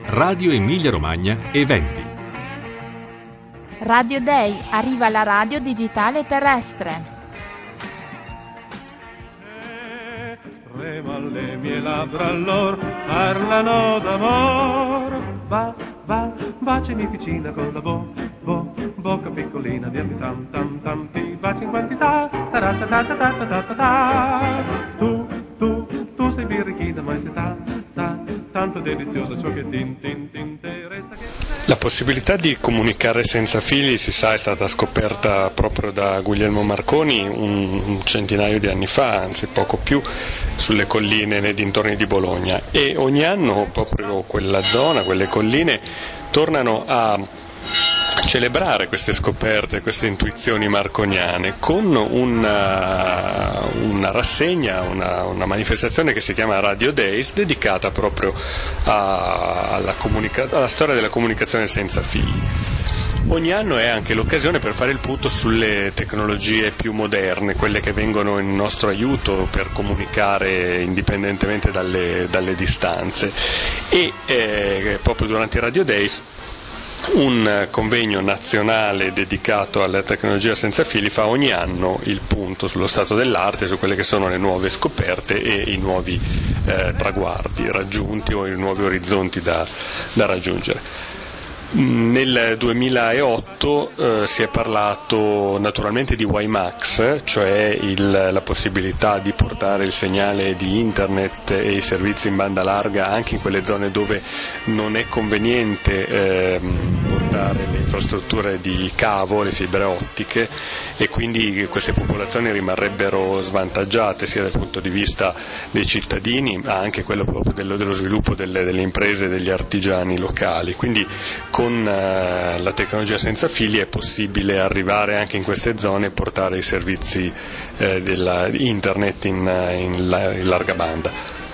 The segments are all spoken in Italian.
Radio Emilia Romagna Eventi. Radio Day, arriva la radio digitale terrestre. Trema le mie labbra allor, parlano d'amor. Bacimi vicina con la bocca piccolina, dimmi tam tam tam, ti baci in quantità, ta. Tu sei birichina, ma sei tanto deliziosa ciò che ti resta che... La possibilità di comunicare senza fili, si sa, è stata scoperta proprio da Guglielmo Marconi un centinaio di anni fa, anzi poco più, sulle colline nei dintorni di Bologna, e ogni anno proprio quella zona, quelle colline, tornano a celebrare queste scoperte, queste intuizioni marconiane con una rassegna, una manifestazione che si chiama Radio Days, dedicata proprio alla storia della comunicazione senza fili. Ogni anno è anche l'occasione per fare il punto sulle tecnologie più moderne, quelle che vengono in nostro aiuto per comunicare indipendentemente dalle distanze, e proprio durante i Radio Days un convegno nazionale dedicato alla tecnologia senza fili fa ogni anno il punto sullo stato dell'arte, su quelle che sono le nuove scoperte e i nuovi traguardi raggiunti o i nuovi orizzonti da raggiungere. Nel 2008 si è parlato naturalmente di WiMAX, cioè la possibilità di portare il segnale di internet e i servizi in banda larga anche in quelle zone dove non è conveniente portare le infrastrutture di cavo, le fibre ottiche, e quindi queste popolazioni rimarrebbero svantaggiate sia dal punto di vista dei cittadini ma anche quello proprio dello sviluppo delle imprese e degli artigiani locali. Quindi con la tecnologia senza fili è possibile arrivare anche in queste zone e portare i servizi di internet in larga banda.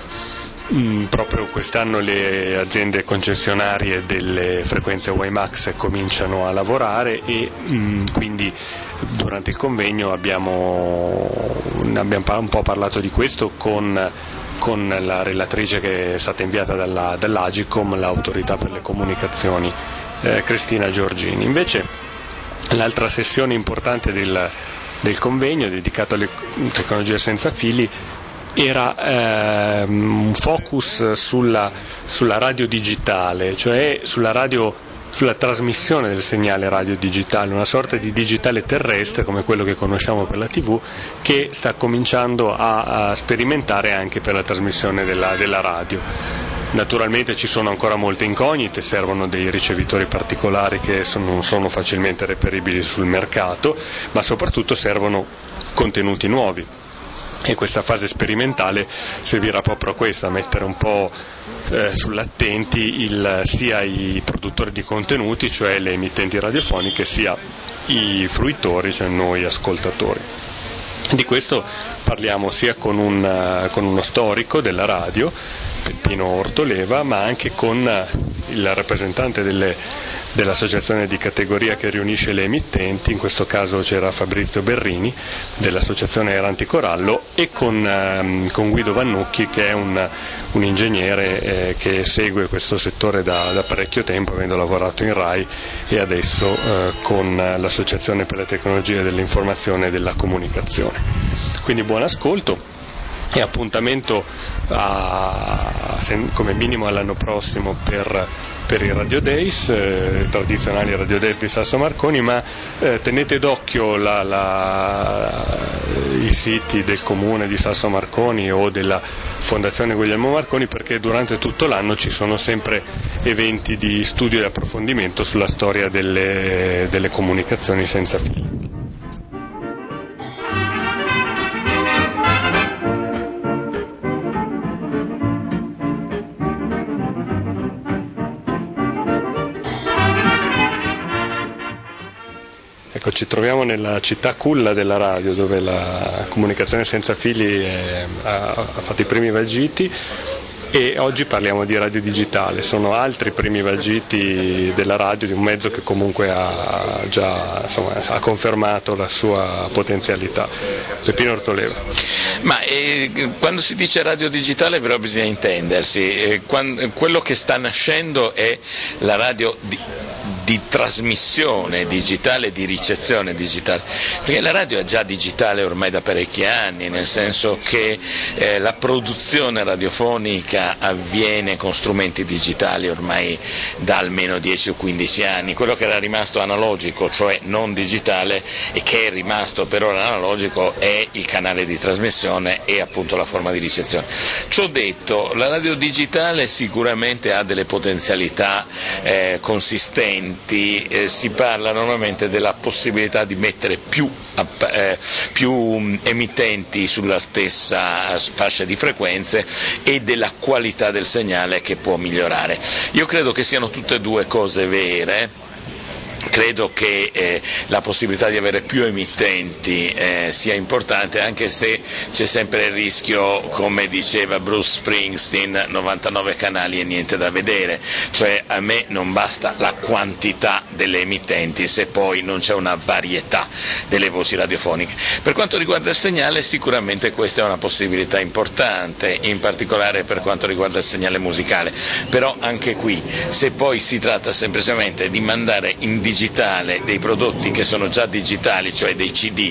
Proprio quest'anno le aziende concessionarie delle frequenze WiMAX cominciano a lavorare e quindi durante il convegno abbiamo un po' parlato di questo con la relatrice che è stata inviata dall'Agicom, l'autorità per le comunicazioni, Cristina Giorgini. Invece l'altra sessione importante del convegno dedicato alle tecnologie senza fili era un focus sulla radio digitale, cioè sulla trasmissione del segnale radio digitale, una sorta di digitale terrestre come quello che conosciamo per la TV, che sta cominciando a sperimentare anche per la trasmissione della radio. Naturalmente ci sono ancora molte incognite, servono dei ricevitori particolari che non sono facilmente reperibili sul mercato, ma soprattutto servono contenuti nuovi. E questa fase sperimentale servirà proprio a questo, a mettere un po' sull'attenti sia i produttori di contenuti, cioè le emittenti radiofoniche, sia i fruitori, cioè noi ascoltatori. Di questo parliamo sia con uno storico della radio, Peppino Ortoleva, ma anche con il rappresentante dell'associazione di categoria che riunisce le emittenti, in questo caso c'era Fabrizio Berrini dell'associazione Erranti Corallo, e con Guido Vannucchi, che è un ingegnere che segue questo settore da parecchio tempo, avendo lavorato in RAI e adesso con l'Associazione per le tecnologie dell'informazione e della comunicazione. Quindi buon ascolto e appuntamento come minimo all'anno prossimo per i Radio Days, tradizionali Radio Days di Sasso Marconi, ma tenete d'occhio i siti del comune di Sasso Marconi o della Fondazione Guglielmo Marconi, perché durante tutto l'anno ci sono sempre eventi di studio e approfondimento sulla storia delle comunicazioni senza fili. Ecco, ci troviamo nella città culla della radio, dove la comunicazione senza fili ha fatto i primi vagiti, e oggi parliamo di radio digitale. Sono altri primi vagiti della radio, di un mezzo che comunque ha già ha confermato la sua potenzialità. Peppino Ortoleva. Ma quando si dice radio digitale però bisogna intendersi, quello che sta nascendo è la radio di trasmissione digitale, di ricezione digitale, perché la radio è già digitale ormai da parecchi anni, nel senso che la produzione radiofonica avviene con strumenti digitali ormai da almeno 10 o 15 anni. Quello che era rimasto analogico, cioè non digitale, e che è rimasto per ora analogico, è il canale di trasmissione e appunto la forma di ricezione. Ciò detto, la radio digitale sicuramente ha delle potenzialità consistenti. Si parla normalmente della possibilità di mettere più emittenti sulla stessa fascia di frequenze e della qualità del segnale che può migliorare. Io credo che siano tutte e due cose vere. Credo che la possibilità di avere più emittenti sia importante, anche se c'è sempre il rischio, come diceva Bruce Springsteen, 99 canali e niente da vedere, cioè a me non basta la quantità delle emittenti se poi non c'è una varietà delle voci radiofoniche. Per quanto riguarda il segnale, sicuramente questa è una possibilità importante, in particolare per quanto riguarda il segnale musicale, però anche qui, se poi si tratta semplicemente di mandare in digitale dei prodotti che sono già digitali, cioè dei CD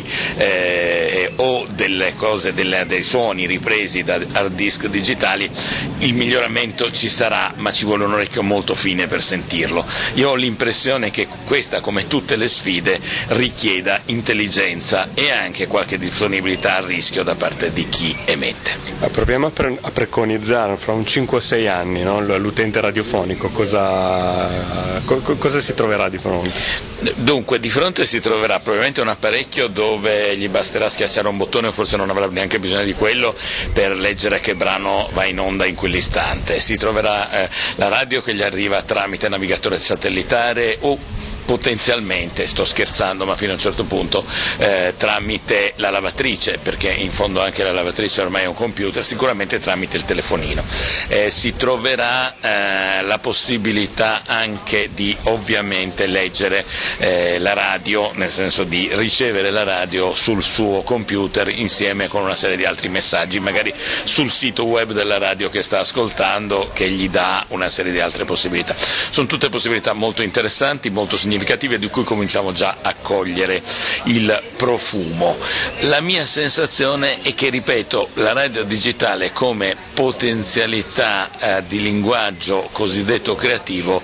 o delle cose, dei suoni ripresi da hard disk digitali, il miglioramento ci sarà, ma ci vuole un orecchio molto fine per sentirlo. Io ho l'impressione che questa, come tutte le sfide, richieda intelligenza e anche qualche disponibilità al rischio da parte di chi emette. Ma proviamo a preconizzare fra un 5-6 anni, no? L'utente radiofonico cosa si troverà di fronte? Dunque, di fronte si troverà probabilmente un apparecchio dove gli basterà schiacciare un bottone, o forse non avrà neanche bisogno di quello, per leggere che brano va in onda in quell'istante. Si troverà la radio che gli arriva tramite navigatore satellitare o potenzialmente, sto scherzando, ma fino a un certo punto tramite la lavatrice, perché in fondo anche la lavatrice ormai è un computer, sicuramente tramite il telefonino. Si troverà la possibilità anche di ovviamente leggere la radio, nel senso di ricevere la radio sul suo computer insieme con una serie di altri messaggi, magari sul sito web della radio che sta ascoltando, che gli dà una serie di altre possibilità. Sono tutte possibilità molto interessanti, molto significative, di cui cominciamo già a cogliere il profumo. La mia sensazione è che, ripeto, la radio digitale come potenzialità di linguaggio cosiddetto creativo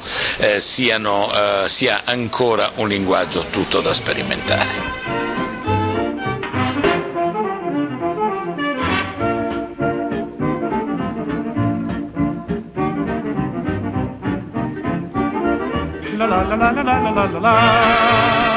sia ancora un linguaggio tutto da sperimentare. La la la la la la la la la.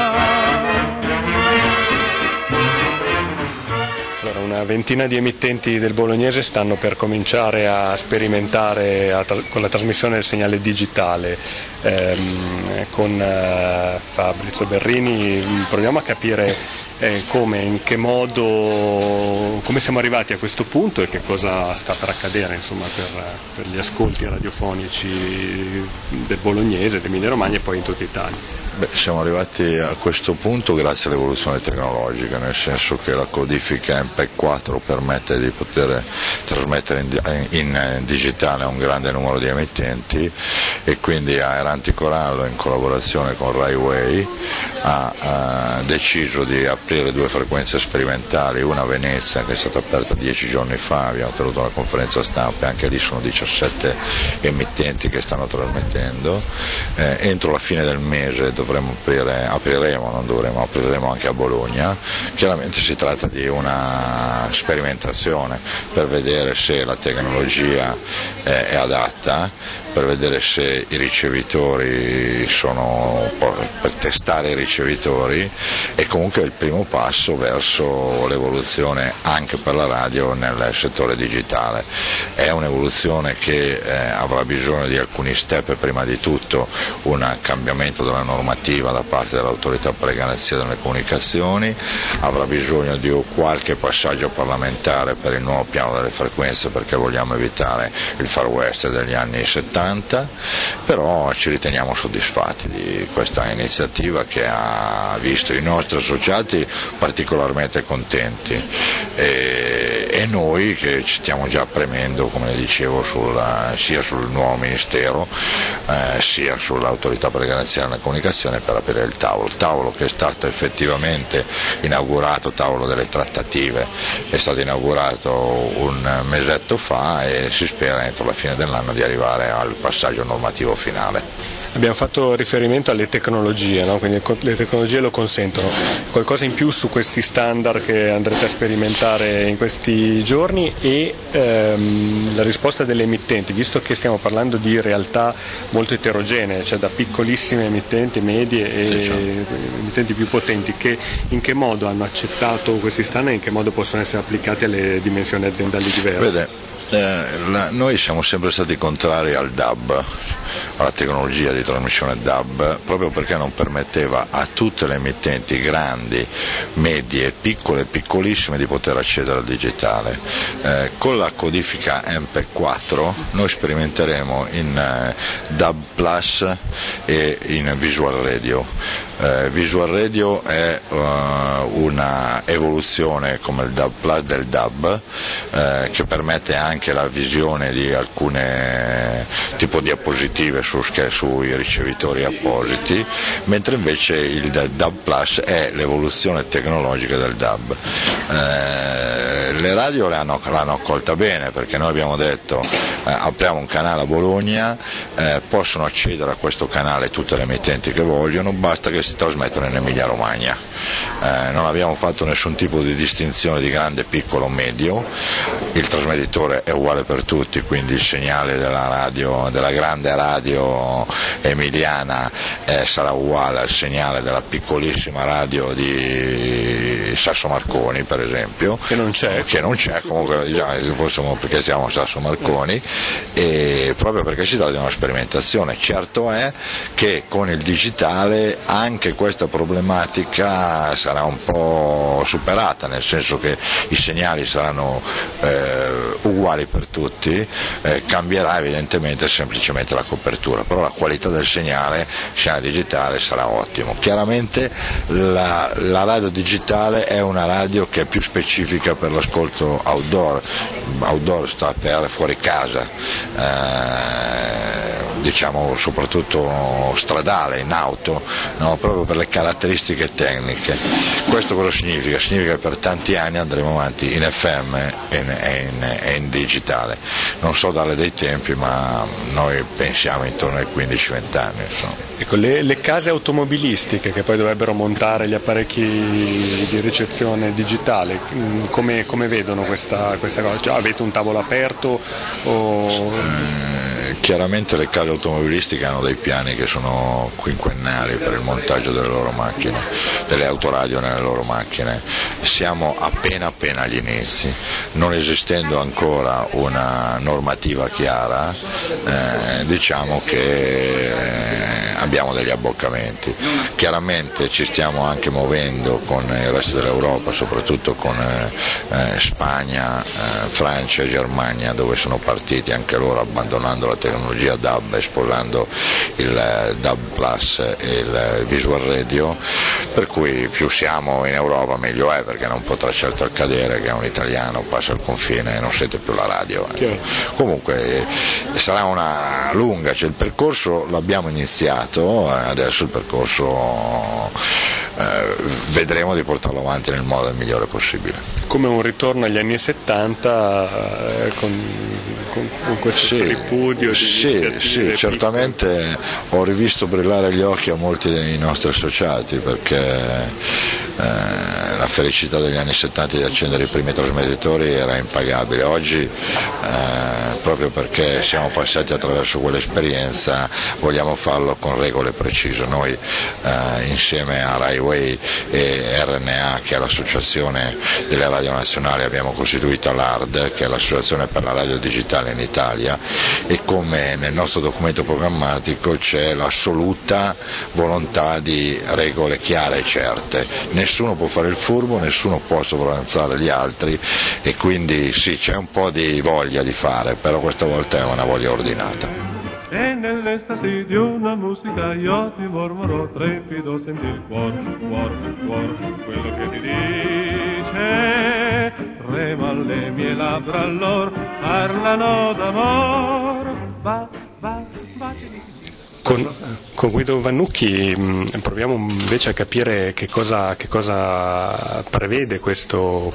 Allora, una ventina di emittenti del bolognese stanno per cominciare a sperimentare con la trasmissione del segnale digitale. Con Fabrizio Berrini proviamo a capire come, in che modo, come siamo arrivati a questo punto e che cosa sta per accadere, insomma, per gli ascolti radiofonici del bolognese, dell'Emilia Romagna e poi in tutta Italia. Siamo arrivati a questo punto grazie all'evoluzione tecnologica, nel senso che la codifica MPEG 4 permette di poter trasmettere in digitale a un grande numero di emittenti, e quindi Aeranti Corallo, in collaborazione con Rai Way, ha deciso di aprire 2 frequenze sperimentali, una a Venezia che è stata aperta 10 giorni fa, abbiamo tenuto una conferenza stampa e anche lì sono 17 emittenti che stanno trasmettendo. Entro la fine del mese apriremo anche a Bologna. Chiaramente si tratta di una sperimentazione per vedere se la tecnologia è adatta, per vedere se i ricevitori per testare i ricevitori, e comunque è il primo passo verso l'evoluzione anche per la radio nel settore digitale. È un'evoluzione che avrà bisogno di alcuni step, prima di tutto un cambiamento della normativa da parte dell'autorità per le garanzie delle comunicazioni, avrà bisogno di qualche passaggio parlamentare per il nuovo piano delle frequenze, perché vogliamo evitare il Far West degli anni 70, però ci riteniamo soddisfatti di questa iniziativa che ha visto i nostri associati particolarmente contenti e noi che ci stiamo già premendo, come dicevo, sia sul nuovo Ministero sia sull'autorità per le garanzie della comunicazione, per aprire il tavolo che è stato effettivamente inaugurato, tavolo delle trattative, è stato inaugurato un mesetto fa e si spera entro la fine dell'anno di arrivare al passaggio normativo finale. Abbiamo fatto riferimento alle tecnologie, no? Quindi le tecnologie lo consentono. Qualcosa in più su questi standard che andrete a sperimentare in questi giorni e la risposta delle emittenti, visto che stiamo parlando di realtà molto eterogenee, cioè da piccolissime emittenti, medie e emittenti più potenti, in che modo hanno accettato questi standard e in che modo possono essere applicati alle dimensioni aziendali diverse? Noi siamo sempre stati contrari al DAB, alla tecnologia di trasmissione DAB, proprio perché non permetteva a tutte le emittenti grandi, medie, piccole e piccolissime di poter accedere al digitale. Con la codifica MP4 noi sperimenteremo in DAB Plus e in Visual Radio. Visual Radio è una evoluzione come il DAB Plus del DAB, che permette anche la visione di alcune tipo diapositive sui ricevitori appositi, mentre invece il DAB Plus è l'evoluzione tecnologica del DAB. Le radio l'hanno accolta bene, perché noi abbiamo detto apriamo un canale a Bologna, possono accedere a questo canale tutte le emittenti che vogliono, basta che si trasmettano in Emilia Romagna. Non abbiamo fatto nessun tipo di distinzione di grande, piccolo o medio, il trasmettitore è uguale per tutti, quindi il segnale della grande radio emiliana sarà uguale al segnale della piccolissima radio di Sasso Marconi, per esempio, che non c'è comunque, diciamo, se fossimo, perché siamo a Sasso Marconi, e proprio perché si tratta di una sperimentazione. Certo è che con il digitale anche questa problematica sarà un po' superata, nel senso che i segnali saranno uguali per tutti, cambierà evidentemente semplicemente la copertura, però la qualità del segnale digitale sarà ottimo. Chiaramente la radio digitale è una radio che è più specifica per l'ascolto outdoor sta per fuori casa, diciamo soprattutto stradale, in auto, no? Proprio per le caratteristiche tecniche. Questo cosa significa? Significa che per tanti anni andremo avanti in FM e in digitale. Non so darle dei tempi, ma noi pensiamo intorno ai 15-20 anni. Insomma. Ecco, le case automobilistiche che poi dovrebbero montare gli apparecchi di ricezione digitale, come vedono questa cosa? Cioè, avete un tavolo aperto? Chiaramente le case automobilistiche hanno dei piani che sono quinquennali per il montaggio delle loro macchine, delle autoradio nelle loro macchine. Siamo appena agli inizi, non esistendo ancora una normativa chiara, diciamo che abbiamo degli abboccamenti. Chiaramente ci stiamo anche muovendo con il resto dell'Europa, soprattutto con Spagna, Francia e Germania, dove sono partiti anche loro abbandonando la tecnologia DAB e sposando il DAB Plus e il Visual Radio, per cui più siamo in Europa meglio è, perché non potrà certo accadere che un italiano passa il confine e non sente più la radio. Comunque sarà una lunga, cioè il percorso l'abbiamo iniziato, adesso il percorso vedremo di portarlo avanti nel modo migliore possibile. Come un ritorno agli anni 70 con questo ripudio Sì, certamente ho rivisto brillare gli occhi a molti dei nostri associati, perché la felicità degli anni 70 di accendere i primi trasmettitori era impagabile. Oggi, proprio perché siamo passati attraverso quell'esperienza, vogliamo farlo con regole precise. Noi insieme a Rai Way e RNA, che è l'associazione delle radio nazionali, abbiamo costituito l'ARD, che è l'associazione per la radio digitale in Italia, e come nel nostro documento programmatico c'è l'assoluta volontà di regole chiare e certe. Nessuno può fare il furbo, nessuno può sovravanzare gli altri, e quindi sì, c'è un po' di voglia di fare, però questa volta è una voglia ordinata. E nell'estasi di una musica io ti mormorò, trepido senti il cuor, quello che ti dice, trema le mie labbra allor, parlano d'amor, bacini. Con Guido Vannucchi proviamo invece a capire che cosa prevede questo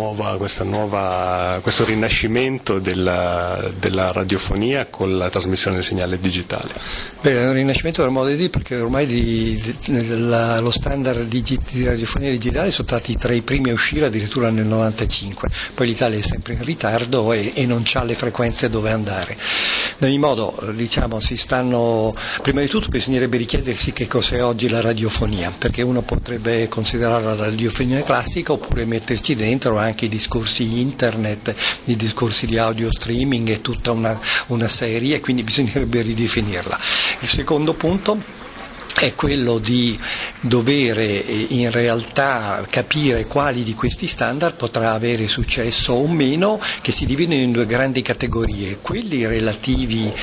rinascimento della radiofonia con la trasmissione del segnale digitale. È un rinascimento del modo di dire, perché ormai lo standard di radiofonia digitale sono stati tra i primi a uscire addirittura nel 95, poi l'Italia è sempre in ritardo e non ha le frequenze dove andare. In ogni modo, prima di tutto bisognerebbe richiedersi che cos'è oggi la radiofonia, perché uno potrebbe considerarla la radiofonia classica oppure metterci dentro anche i discorsi internet, i discorsi di audio streaming e tutta una serie, quindi bisognerebbe ridefinirla. Il secondo punto è quello di dovere in realtà capire quali di questi standard potrà avere successo o meno, che si dividono in due grandi categorie: quelli relativi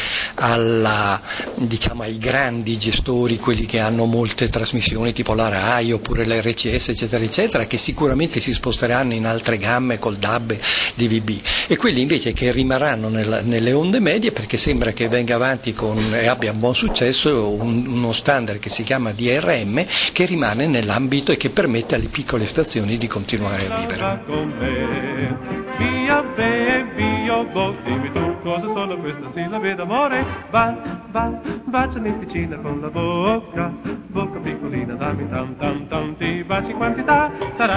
ai grandi gestori, quelli che hanno molte trasmissioni tipo la RAI oppure la RCS eccetera eccetera, che sicuramente si sposteranno in altre gamme col DAB, DVB, e quelli invece che rimarranno nelle onde medie, perché sembra che venga avanti e abbia un buon successo uno standard che si chiama DRM, che rimane nell'ambito e che permette alle piccole stazioni di continuare a vivere. Via baby, dimmi tu cosa sono queste sillabe d'amore. Baciami vicina con la bocca piccolina, dammi tanti baci in quantità.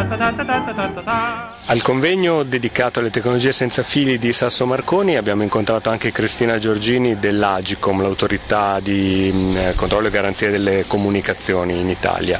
Al convegno dedicato alle tecnologie senza fili di Sasso Marconi abbiamo incontrato anche Cristina Giorgini dell'Agicom, l'autorità di controllo e garanzia delle comunicazioni in Italia.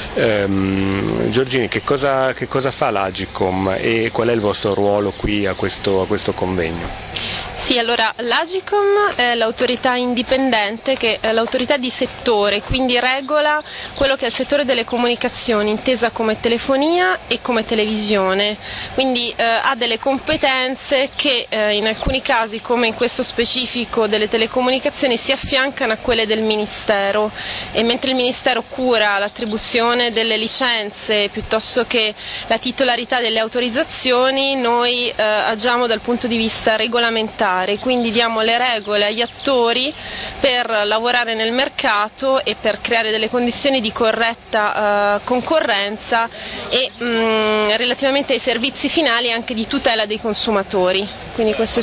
Giorgini, che cosa fa l'Agicom e qual è il vostro ruolo qui a questo convegno? Sì, allora l'Agicom è l'autorità indipendente, che è l'autorità di settore, quindi regola quello che è il settore delle comunicazioni, intesa come telefonia e come televisione, quindi ha delle competenze che in alcuni casi, come in questo specifico delle telecomunicazioni, si affiancano a quelle del Ministero, e mentre il Ministero cura l'attribuzione delle licenze piuttosto che la titolarità delle autorizzazioni, noi agiamo dal punto di vista regolamentare, quindi diamo le regole agli attori per lavorare nel mercato e per creare delle condizioni di corretta concorrenza e relativamente ai servizi finali anche di tutela dei consumatori. Quindi questo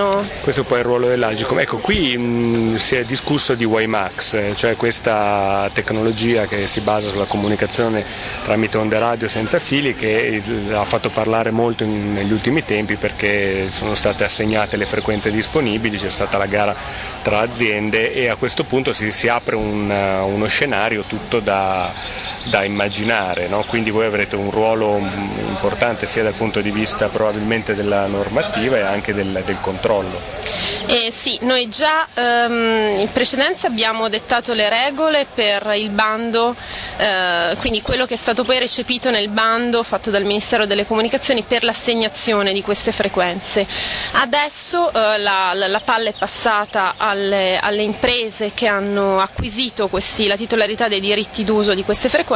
è poi il ruolo dell'Agicom. Ecco, qui si è discusso di WiMAX, cioè questa tecnologia che si basa sulla comunicazione tramite onde radio senza fili, che ha fatto parlare molto negli ultimi tempi perché sono state assegnate le frequenze disponibili, c'è stata la gara tra aziende e a questo punto si apre uno scenario tutto da immaginare, no? Quindi voi avrete un ruolo importante sia dal punto di vista probabilmente della normativa e anche del controllo. Sì, noi già in precedenza abbiamo dettato le regole per il bando, quindi quello che è stato poi recepito nel bando fatto dal Ministero delle Comunicazioni per l'assegnazione di queste frequenze. Adesso la palla è passata alle imprese che hanno acquisito la titolarità dei diritti d'uso di queste frequenze,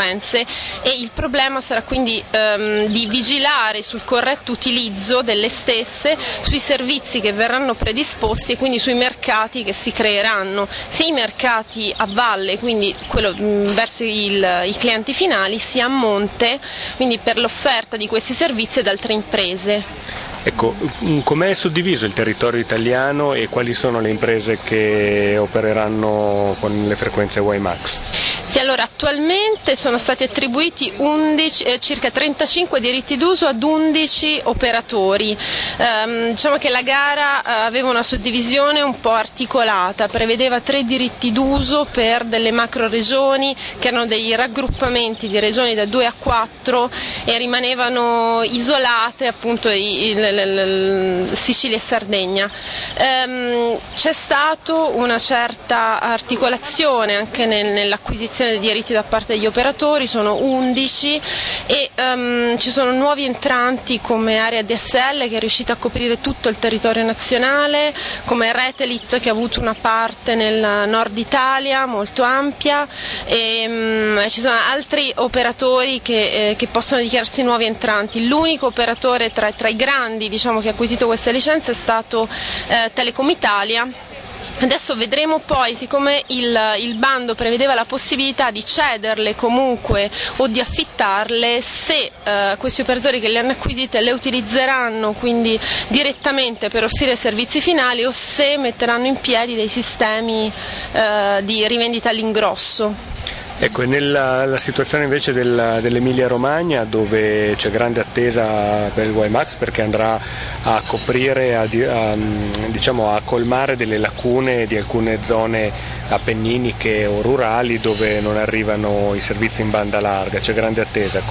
e il problema sarà quindi di vigilare sul corretto utilizzo delle stesse, sui servizi che verranno predisposti e quindi sui mercati che si creeranno, sia i mercati a valle, quindi quello verso i clienti finali, sia a monte, quindi per l'offerta di questi servizi ad altre imprese. Ecco, com'è suddiviso il territorio italiano e quali sono le imprese che opereranno con le frequenze WiMAX? Sì, allora attualmente sono stati attribuiti circa 35 diritti d'uso ad 11 operatori. Diciamo che la gara aveva una suddivisione un po' articolata, prevedeva 3 diritti d'uso per delle macro regioni che erano dei raggruppamenti di regioni da 2 a 4 e rimanevano isolate appunto Sicilia e Sardegna. C'è stato una certa articolazione anche nell'acquisizione dei diritti da parte degli operatori, sono 11 e ci sono nuovi entranti come Area DSL che è riuscita a coprire tutto il territorio nazionale, come Retelit che ha avuto una parte nel nord Italia molto ampia e ci sono altri operatori che possono dichiararsi nuovi entranti. L'unico operatore tra i grandi, diciamo, che ha acquisito queste licenze è stato Telecom Italia. Adesso vedremo poi, siccome il bando prevedeva la possibilità di cederle comunque o di affittarle, se questi operatori che le hanno acquisite le utilizzeranno quindi direttamente per offrire servizi finali o se metteranno in piedi dei sistemi di rivendita all'ingrosso. Ecco, e nella situazione invece dell'Emilia Romagna, dove c'è grande attesa per il WiMAX perché andrà a coprire, a colmare delle lacune di alcune zone appenniniche o rurali dove non arrivano i servizi in banda larga, c'è grande attesa.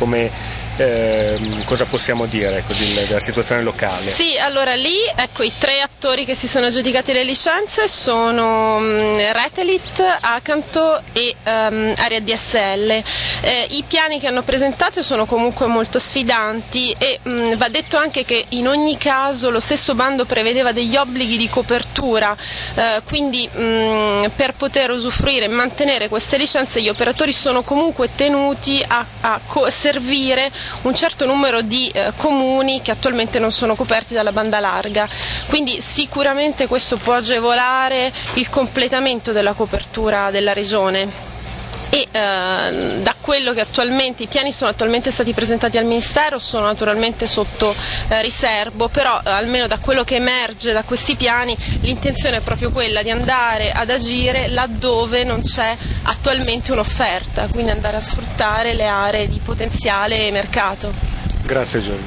Cosa possiamo dire della situazione locale? Sì, allora lì i 3 attori che si sono aggiudicati le licenze sono Retelit, Acanto e Area DSL. I piani che hanno presentato sono comunque molto sfidanti e va detto anche che in ogni caso lo stesso bando prevedeva degli obblighi di copertura, quindi per poter usufruire e mantenere queste licenze gli operatori sono comunque tenuti a servire un certo numero di comuni che attualmente non sono coperti dalla banda larga, quindi sicuramente questo può agevolare il completamento della copertura della regione. E da quello che i piani sono attualmente stati presentati al Ministero sono naturalmente sotto riservo, però almeno da quello che emerge da questi piani l'intenzione è proprio quella di andare ad agire laddove non c'è attualmente un'offerta, quindi andare a sfruttare le aree di potenziale mercato. Grazie Giulio.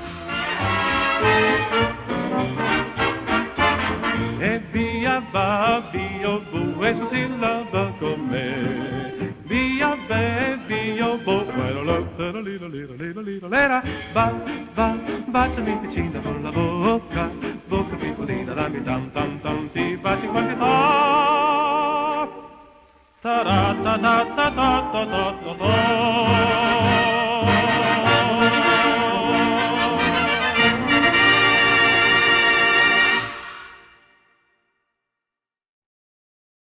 E via va, via bu, e sillaba con me. Via be, via bo, lera, baciami vicina con la bocca piccolina, dammi tam tam tam, ti baci qualche ta, ta ta ta ta ta ta ta ta ta.